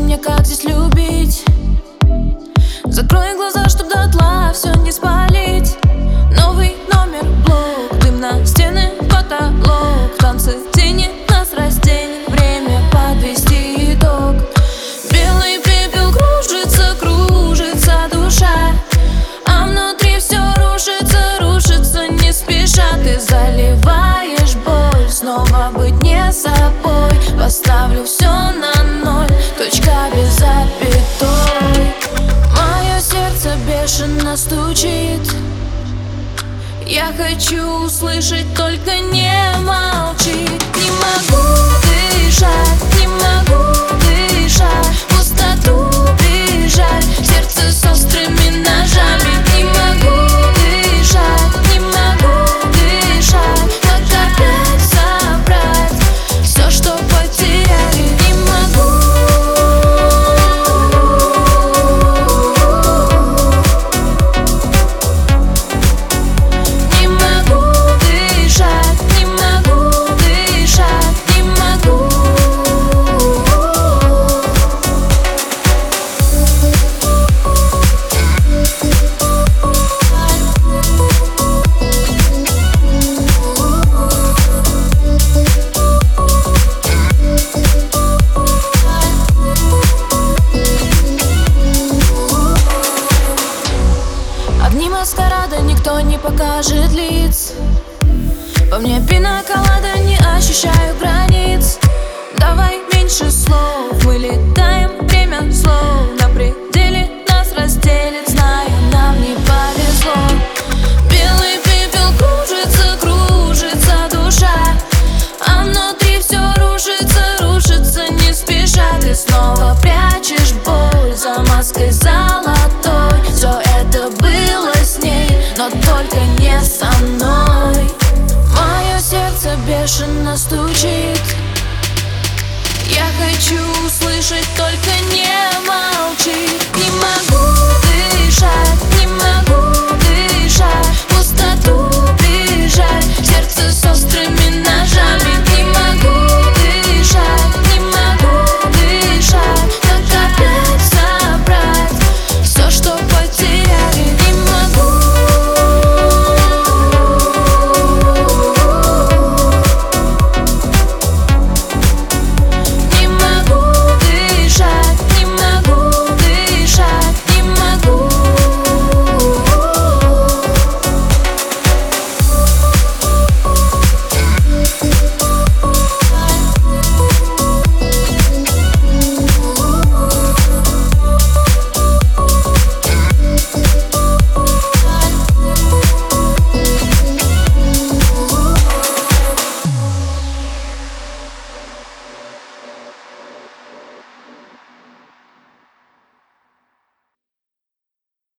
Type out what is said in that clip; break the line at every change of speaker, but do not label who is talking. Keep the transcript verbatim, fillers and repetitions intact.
мне, как здесь любить. Закрой глаза, чтоб дотла все не спалить. Новый номер, блок, дым на стены, потолок. Танцы тени нас растенет, время подвести итог. Белый пепел кружится, кружится душа, а внутри все рушится, рушится не спеша. Ты заливаешь боль, снова быть не собой. Поставлю все на ноль, точка без запятой. Мое сердце бешено стучит. Я хочу услышать, только не молчи. Не могу дышать, не могу дышать, в пустоту бежать, сердце с острыми ножами. Не могу дышать, не могу дышать, как опять собрать все, что потеряли. Не могу. Не могу дышать, не могу дышать, не могу. Одни маскарады, никто не покажет лиц. Во мне пинаколада, не ощущаю границ. Давай меньше слов, мы летаем, время слов. На пределе нас разделит, знаю, нам не повезло. Белый пепел кружится, кружится душа, а внутри все рушится, рушится не спеша. Ты снова прячешь боль за маской золотой. Все это было с ней, но только не со мной. Мое сердце бешено стучит. Я хочу услышать, только не молчи. Не могу дышать, не могу дышать, в пустоту бежать, сердце с острыми